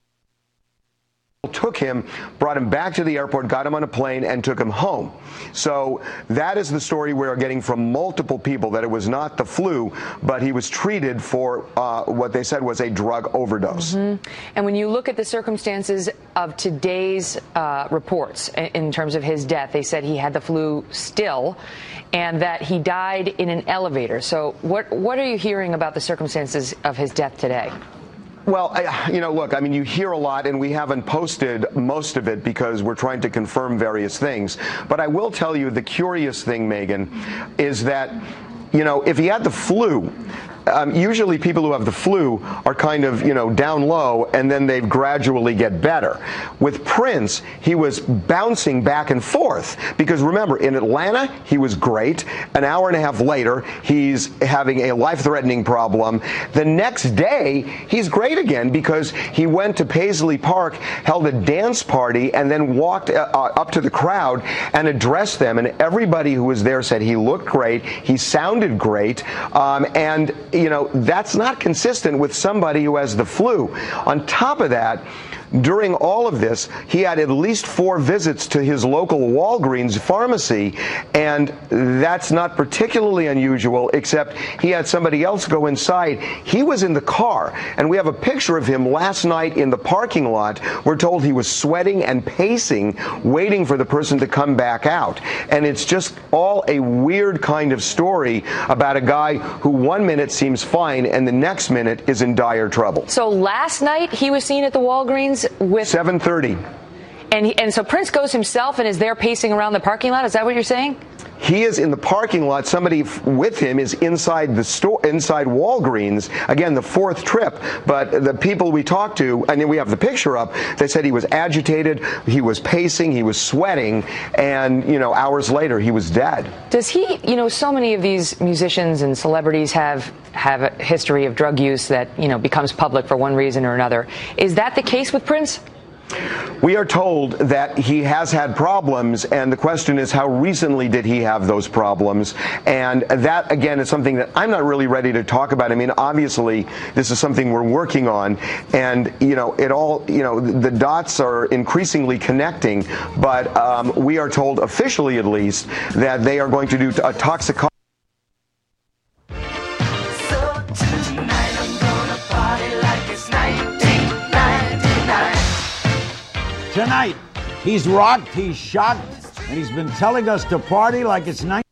Took him, brought him back to the airport, got him on a plane, and took him home. So that is the story we're getting from multiple people, that it was not the flu, but he was treated for uh, what they said was a drug overdose. Mhm. And when you look at the circumstances of today's uh, reports i- in terms of his death, they said he had the flu still and that he died in an elevator. So what, what are you hearing about the circumstances of his death today? Well, I, you know, look, I mean, you hear a lot, and we haven't posted most of it because we're trying to confirm various things. But I will tell you the curious thing, Megan, is that, you know, if he had the flu, um, usually people who have the flu are kind of, you know, down low, and then they gradually get better. With Prince, he was bouncing back and forth because, remember, in Atlanta, he was great. An hour and a half later, he's having a life-threatening problem. The next day, he's great again because he went to Paisley Park, held a dance party, and then walked uh, uh, up to the crowd and addressed them. And everybody who was there said he looked great, he sounded great, um, and you know, that's not consistent with somebody who has the flu. On top of that, during all of this, he had at least four visits to his local Walgreens pharmacy, and that's not particularly unusual, except he had somebody else go inside. He was in the car, and we have a picture of him last night in the parking lot. We're told he was sweating and pacing, waiting for the person to come back out. And it's just all a weird kind of story about a guy who one minute seems fine and the next minute is in dire trouble. So last night he was seen at the Walgreens with seven thirty. And he, and so Prince goes himself and is there pacing around the parking lot. Is that what you're saying? He is in the parking lot. Somebody f- with him is inside the store, inside Walgreens. Again, the fourth trip. But the people we talked to, and then we have the picture up, they said he was agitated, he was pacing, he was sweating, and, you know, hours later he was dead. Does he, you know, so many of these musicians and celebrities have have a history of drug use that, you know, becomes public for one reason or another. Is that the case with Prince? We are told that he has had problems, and the question is how recently did he have those problems? And that, again, is something that I'm not really ready to talk about. I mean, obviously, this is something we're working on, and, you know, it all, you know, the dots are increasingly connecting, but um, we are told, officially at least, that they are going to do a toxicology. Tonight, he's rocked, he's shocked, and he's been telling us to party like it's night.